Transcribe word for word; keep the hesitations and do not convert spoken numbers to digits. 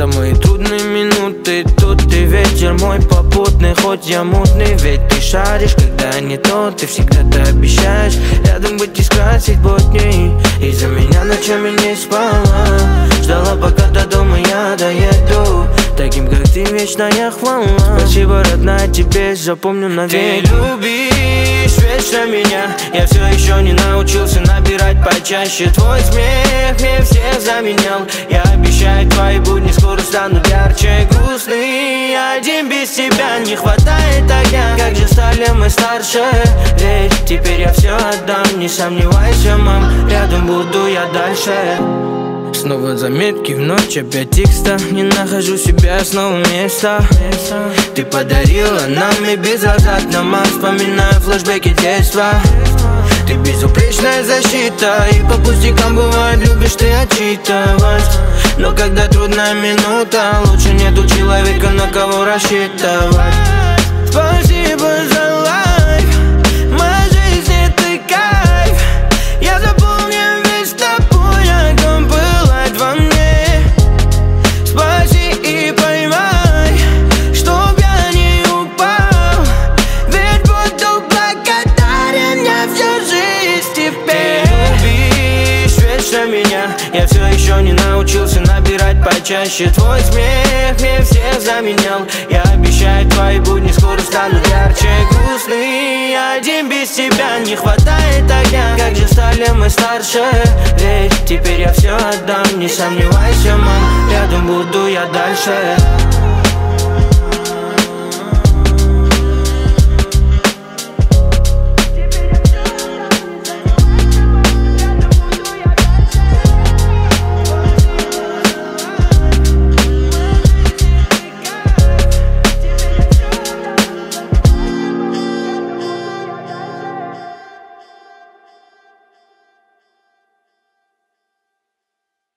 Самые трудные минуты, тут ты ветер мой попутный. Хоть я мутный, ведь ты шаришь, когда не то. Ты всегда-то обещаешь рядом быть и скрасить будни. Из-за меня ночами не спала, ждала, пока до дома я доеду. Таким, как ты, вечная хвала. Спасибо, родная, тебе запомню навек. Ты любишь вечно меня, я все еще не научился набирать почаще. Твой смех мне всех заменял. Я обещаю, твои будни скоро станут ярче. Грустный один, без тебя не хватает огня. Как же стали мы старше, ведь теперь я все отдам. Не сомневайся, мам, рядом буду я дальше. Снова заметки в ночь, опять текста. Не нахожу себя, снова места. Ты подарила нам и безвозвратно. Вспоминаю флешбеки детства. Ты безупречная защита, и по пустякам бывает любишь ты отчитывать. Но когда трудная минута, лучше нету человека, на кого рассчитывать. Спасибо за лайф, в моей жизни ты кайф. Я запомню весь тобой, огонь пылает во мне. Спаси и поймай, чтоб я не упал, ведь буду благодарен я всю жизнь теперь. Ты любишь вечно меня, я все еще не научился набирать почаще. Твой смех мне всех заменял. Я обещаю, твои будни скоро станут ярче. Грустный один, без тебя не хватает огня. Как же стали мы старше, ведь теперь я все отдам. Не сомневайся, мам, рядом буду я дальше.